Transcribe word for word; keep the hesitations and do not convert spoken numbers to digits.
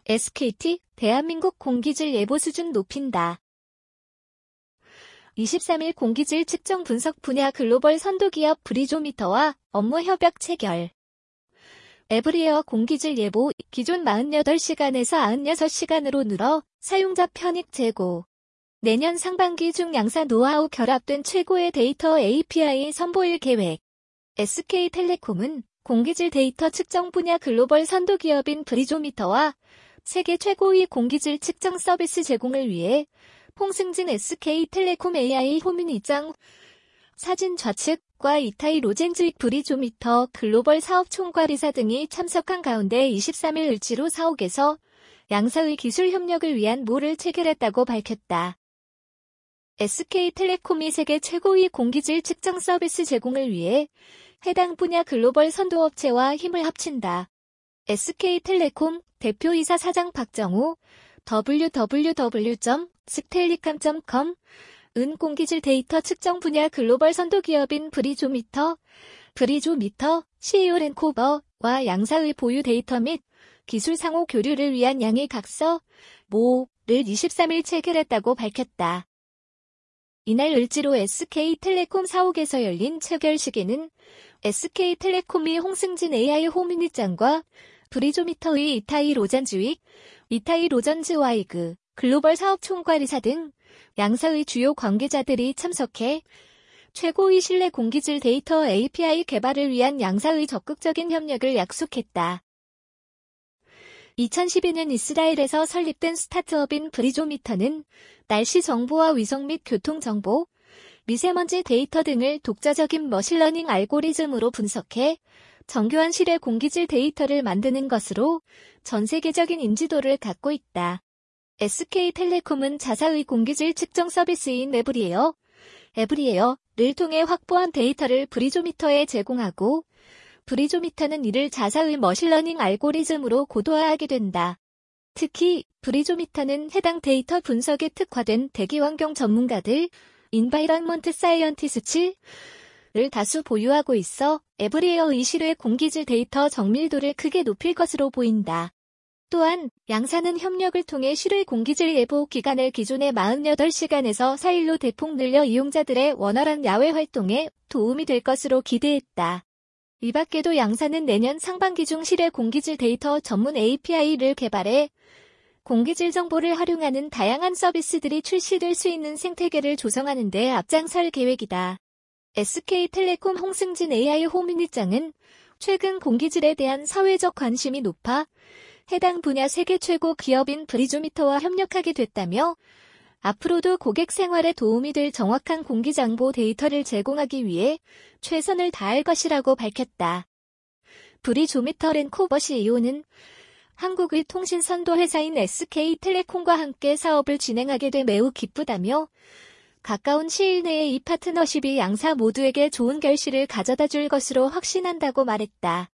에스케이티, 대한민국 공기질 예보 수준 높인다. 이십삼일 공기질 측정 분석 분야 글로벌 선도기업 브리조미터와 업무 협약 체결. 에브리에어 공기질 예보 기존 사십팔 시간에서 구십육 시간으로 늘어 사용자 편익 제고. 내년 상반기 중 양사 노하우 결합된 최고의 데이터 에이피아이 선보일 계획. 에스케이텔레콤은 공기질 데이터 측정 분야 글로벌 선도기업인 브리조미터와 세계 최고의 공기질 측정 서비스 제공을 위해 홍승진 에스케이텔레콤 에이아이 호민이장 사진 좌측과 이타이 로젠즈익 브리조미터 글로벌 사업 총괄이사 등이 참석한 가운데 이십삼일 을지로 사옥에서 양사의 기술 협력을 위한 모를 체결했다고 밝혔다. 에스케이텔레콤이 세계 최고의 공기질 측정 서비스 제공을 위해 해당 분야 글로벌 선도업체와 힘을 합친다. 에스케이텔레콤 대표이사 사장 박정우 더블유 더블유 더블유 점 스텔리캄 점 컴 은 공기질 데이터 측정 분야 글로벌 선도기업인 브리조미터, 브리조미터, 씨이오 랜코버와 양사의 보유 데이터 및 기술 상호 교류를 위한 양해 각서, 모를 이십삼일 체결했다고 밝혔다. 이날 을지로 에스케이텔레콤 사옥에서 열린 체결식에는 에스케이텔레콤이 홍승진 에이아이 호민이장과 브리조미터의 이타이 로잔즈윅, 이타이 로전즈와이그 글로벌 사업 총괄이사 등 양사의 주요 관계자들이 참석해 최고의 신뢰 공기질 데이터 에이피아이 개발을 위한 양사의 적극적인 협력을 약속했다. 이천십이년 이스라엘에서 설립된 스타트업인 브리조미터는 날씨 정보와 위성 및 교통 정보, 미세먼지 데이터 등을 독자적인 머신러닝 알고리즘으로 분석해 정교한 실외 공기질 데이터를 만드는 것으로 전 세계적인 인지도를 갖고 있다. 에스케이텔레콤은 자사의 공기질 측정 서비스인 에브리에어, 에브리에어를 통해 확보한 데이터를 브리조미터에 제공하고 브리조미터는 이를 자사의 머신러닝 알고리즘으로 고도화하게 된다. 특히 브리조미터는 해당 데이터 분석에 특화된 대기환경 전문가들, 인바이런먼트 사이언티스트를 다수 보유하고 있어 에브리에어의 실외 공기질 데이터 정밀도를 크게 높일 것으로 보인다. 또한 양사는 협력을 통해 실외 공기질 예보 기간을 기존의 사십팔 시간에서 사일로 대폭 늘려 이용자들의 원활한 야외 활동에 도움이 될 것으로 기대했다. 이 밖에도 양사는 내년 상반기 중 실외 공기질 데이터 전문 에이피아이를 개발해 공기질 정보를 활용하는 다양한 서비스들이 출시될 수 있는 생태계를 조성하는 데 앞장설 계획이다. 에스케이텔레콤 홍승진 에이아이 호민이장은 최근 공기질에 대한 사회적 관심이 높아 해당 분야 세계 최고 기업인 브리조미터와 협력하게 됐다며 앞으로도 고객 생활에 도움이 될 정확한 공기정보 데이터를 제공하기 위해 최선을 다할 것이라고 밝혔다. 브리조미터 랜코버 씨이오는 한국의 통신 선도 회사인 에스케이텔레콤과 함께 사업을 진행하게 돼 매우 기쁘다며 가까운 시일 내에 이 파트너십이 양사 모두에게 좋은 결실을 가져다 줄 것으로 확신한다고 말했다.